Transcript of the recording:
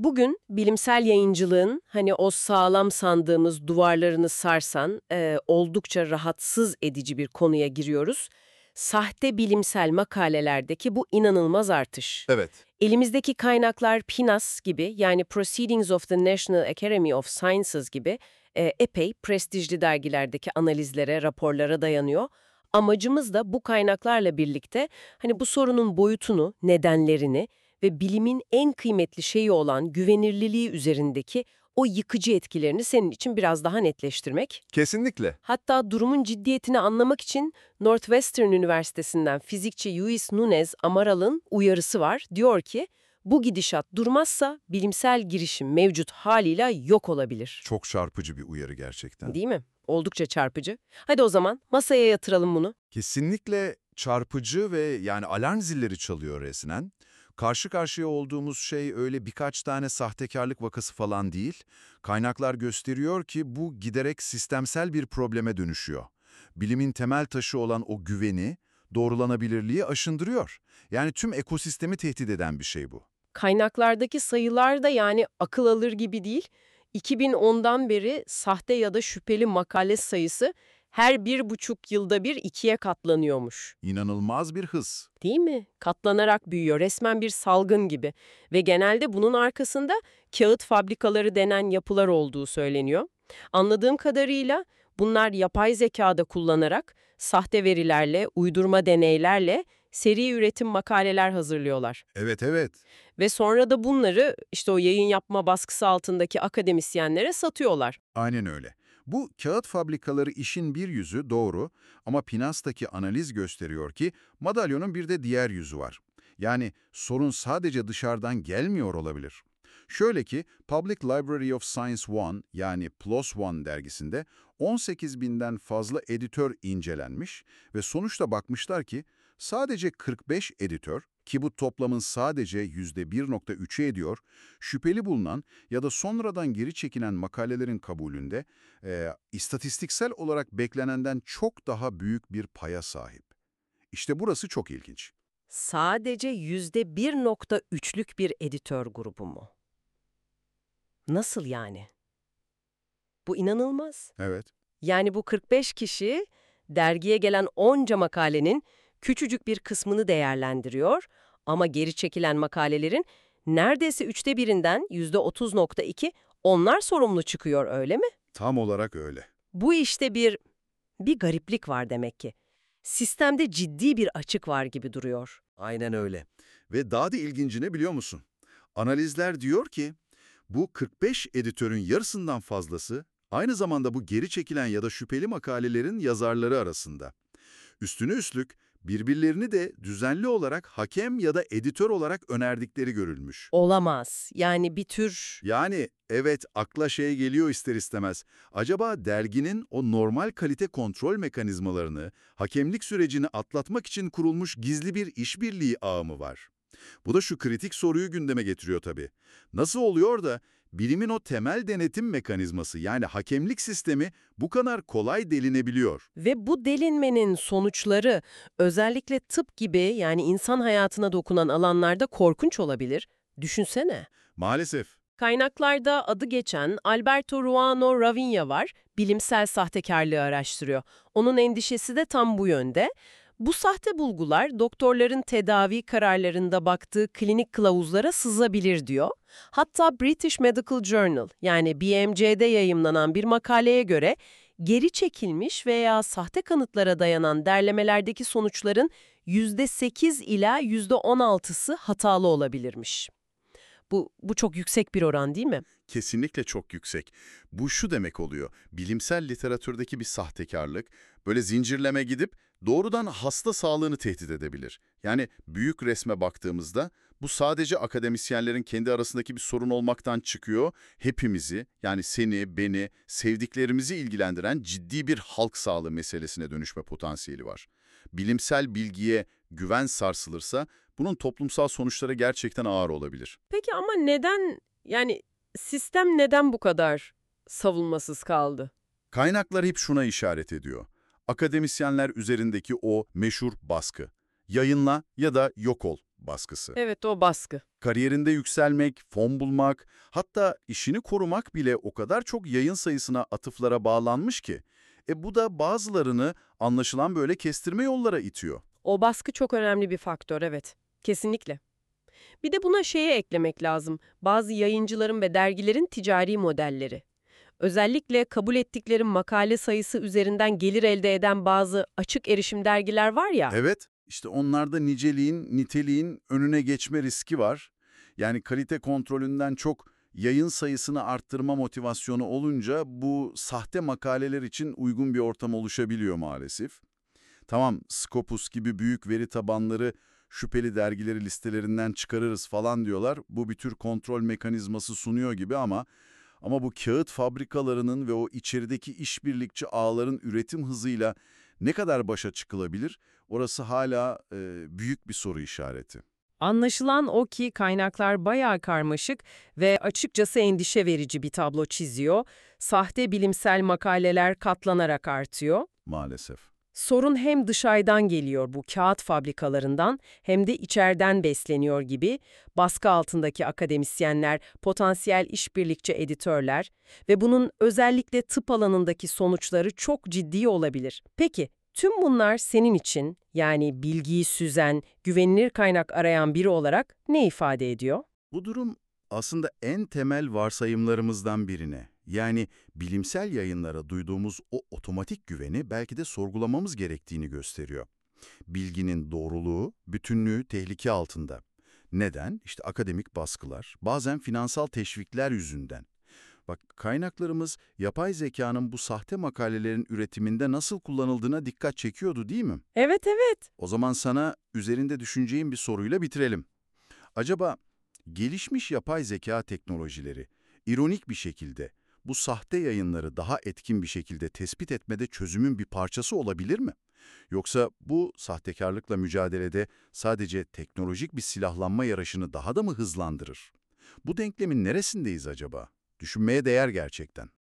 Bugün bilimsel yayıncılığın hani o sağlam sandığımız duvarlarını sarsan oldukça rahatsız edici bir konuya giriyoruz. Sahte bilimsel makalelerdeki bu inanılmaz artış. Evet. Elimizdeki kaynaklar PNAS gibi yani Proceedings of the National Academy of Sciences gibi epey prestijli dergilerdeki analizlere, raporlara dayanıyor. Amacımız da bu kaynaklarla birlikte hani bu sorunun boyutunu, nedenlerini ve bilimin en kıymetli şeyi olan güvenirliliği üzerindeki o yıkıcı etkilerini senin için biraz daha netleştirmek. Kesinlikle. Hatta durumun ciddiyetini anlamak için Northwestern Üniversitesi'nden fizikçi Luis Nunez Amaral'ın uyarısı var. Diyor ki, bu gidişat durmazsa bilimsel girişim mevcut haliyle yok olabilir. Çok çarpıcı bir uyarı gerçekten. Değil mi? Oldukça çarpıcı. Hadi o zaman masaya yatıralım bunu. Kesinlikle çarpıcı ve yani alarm zilleri çalıyor resmen. Karşı karşıya olduğumuz şey öyle birkaç tane sahtekarlık vakası falan değil. Kaynaklar gösteriyor ki bu giderek sistemsel bir probleme dönüşüyor. Bilimin temel taşı olan o güveni, doğrulanabilirliği aşındırıyor. Yani tüm ekosistemi tehdit eden bir şey bu. Kaynaklardaki sayılar da yani akıl alır gibi değil. 2010'dan beri sahte ya da şüpheli makale sayısı her 1,5 yılda bir 2'ye katlanıyormuş. İnanılmaz bir hız. Değil mi? Katlanarak büyüyor. Resmen bir salgın gibi. Ve genelde bunun arkasında kağıt fabrikaları denen yapılar olduğu söyleniyor. Anladığım kadarıyla bunlar yapay zekada kullanarak sahte verilerle, uydurma deneylerle seri üretim makaleler hazırlıyorlar. Evet, evet. Ve sonra da bunları işte o yayın yapma baskısı altındaki akademisyenlere satıyorlar. Aynen öyle. Bu kağıt fabrikaları işin bir yüzü doğru ama PNAS'taki analiz gösteriyor ki madalyonun bir de diğer yüzü var. Yani sorun sadece dışarıdan gelmiyor olabilir. Şöyle ki Public Library of Science One yani PLOS One dergisinde 18 binden fazla editör incelenmiş ve sonuçta bakmışlar ki sadece 45 editör ki bu toplamın sadece %1,3'ü ediyor, şüpheli bulunan ya da sonradan geri çekilen makalelerin kabulünde istatistiksel olarak beklenenden çok daha büyük bir paya sahip. İşte burası çok ilginç. Sadece %1,3'lük bir editör grubu mu? Nasıl yani? Bu inanılmaz. Evet. Yani bu 45 kişi dergiye gelen onca makalenin küçücük bir kısmını değerlendiriyor ama geri çekilen makalelerin neredeyse 1/3'ünden %30,2 onlar sorumlu çıkıyor öyle mi? Tam olarak öyle. Bu işte bir gariplik var demek ki. Sistemde ciddi bir açık var gibi duruyor. Aynen öyle. Ve daha da ilginci ne biliyor musun? Analizler diyor ki bu 45 editörün yarısından fazlası aynı zamanda bu geri çekilen ya da şüpheli makalelerin yazarları arasında. Üstüne üstlük birbirlerini de düzenli olarak hakem ya da editör olarak önerdikleri görülmüş. Olamaz. Yani bir tür... Yani evet akla şey geliyor ister istemez. Acaba derginin o normal kalite kontrol mekanizmalarını, hakemlik sürecini atlatmak için kurulmuş gizli bir işbirliği ağı mı var? Bu da şu kritik soruyu gündeme getiriyor tabii. Nasıl oluyor da bilimin o temel denetim mekanizması yani hakemlik sistemi bu kadar kolay delinebiliyor? Ve bu delinmenin sonuçları özellikle tıp gibi yani insan hayatına dokunan alanlarda korkunç olabilir. Düşünsene. Maalesef. Kaynaklarda adı geçen Alberto Ruano Ravinha var, bilimsel sahtekarlığı araştırıyor. Onun endişesi de tam bu yönde. Bu sahte bulgular doktorların tedavi kararlarında baktığı klinik kılavuzlara sızabilir diyor. Hatta British Medical Journal yani BMJ'de yayımlanan bir makaleye göre geri çekilmiş veya sahte kanıtlara dayanan derlemelerdeki sonuçların %8 ila %16'sı hatalı olabilirmiş. Bu çok yüksek bir oran değil mi? Kesinlikle çok yüksek. Bu şu demek oluyor, bilimsel literatürdeki bir sahtekarlık, böyle zincirleme gidip doğrudan hasta sağlığını tehdit edebilir. Yani büyük resme baktığımızda bu sadece akademisyenlerin kendi arasındaki bir sorun olmaktan çıkıyor, hepimizi yani seni, beni, sevdiklerimizi ilgilendiren ciddi bir halk sağlığı meselesine dönüşme potansiyeli var. Bilimsel bilgiye güven sarsılırsa bunun toplumsal sonuçları gerçekten ağır olabilir. Peki ama neden, yani sistem neden bu kadar savunmasız kaldı? Kaynaklar hep şuna işaret ediyor. Akademisyenler üzerindeki o meşhur baskı. Yayınla ya da yok ol baskısı. Evet, o baskı. Kariyerinde yükselmek, fon bulmak, hatta işini korumak bile o kadar çok yayın sayısına, atıflara bağlanmış ki. Bu da bazılarını anlaşılan böyle kestirme yollara itiyor. O baskı çok önemli bir faktör, evet. Kesinlikle. Bir de buna şeye eklemek lazım. Bazı yayıncıların ve dergilerin ticari modelleri. Özellikle kabul ettikleri makale sayısı üzerinden gelir elde eden bazı açık erişim dergiler var ya. Evet, işte onlarda niceliğin, niteliğin önüne geçme riski var. Yani kalite kontrolünden çok yayın sayısını arttırma motivasyonu olunca bu sahte makaleler için uygun bir ortam oluşabiliyor maalesef. Tamam, Scopus gibi büyük veri tabanları şüpheli dergileri listelerinden çıkarırız falan diyorlar. Bu bir tür kontrol mekanizması sunuyor gibi ama bu kağıt fabrikalarının ve o içerideki işbirlikçi ağların üretim hızıyla ne kadar başa çıkılabilir? Orası hala büyük bir soru işareti. Anlaşılan o ki kaynaklar bayağı karmaşık ve açıkçası endişe verici bir tablo çiziyor. Sahte bilimsel makaleler katlanarak artıyor. Maalesef. Sorun hem dışarıdan geliyor bu kağıt fabrikalarından hem de içeriden besleniyor gibi baskı altındaki akademisyenler, potansiyel işbirlikçi editörler ve bunun özellikle tıp alanındaki sonuçları çok ciddi olabilir. Peki, tüm bunlar senin için yani bilgiyi süzen, güvenilir kaynak arayan biri olarak ne ifade ediyor? Bu durum aslında en temel varsayımlarımızdan birine, yani bilimsel yayınlara duyduğumuz o otomatik güveni belki de sorgulamamız gerektiğini gösteriyor. Bilginin doğruluğu, bütünlüğü tehlike altında. Neden? İşte akademik baskılar, bazen finansal teşvikler yüzünden. Bak, kaynaklarımız yapay zekanın bu sahte makalelerin üretiminde nasıl kullanıldığına dikkat çekiyordu, değil mi? Evet, evet. O zaman sana üzerinde düşüneceğim bir soruyla bitirelim. Acaba gelişmiş yapay zeka teknolojileri ironik bir şekilde bu sahte yayınları daha etkin bir şekilde tespit etmede çözümün bir parçası olabilir mi? Yoksa bu sahtekarlıkla mücadelede sadece teknolojik bir silahlanma yarışını daha da mı hızlandırır? Bu denklemin neresindeyiz acaba? Düşünmeye değer gerçekten.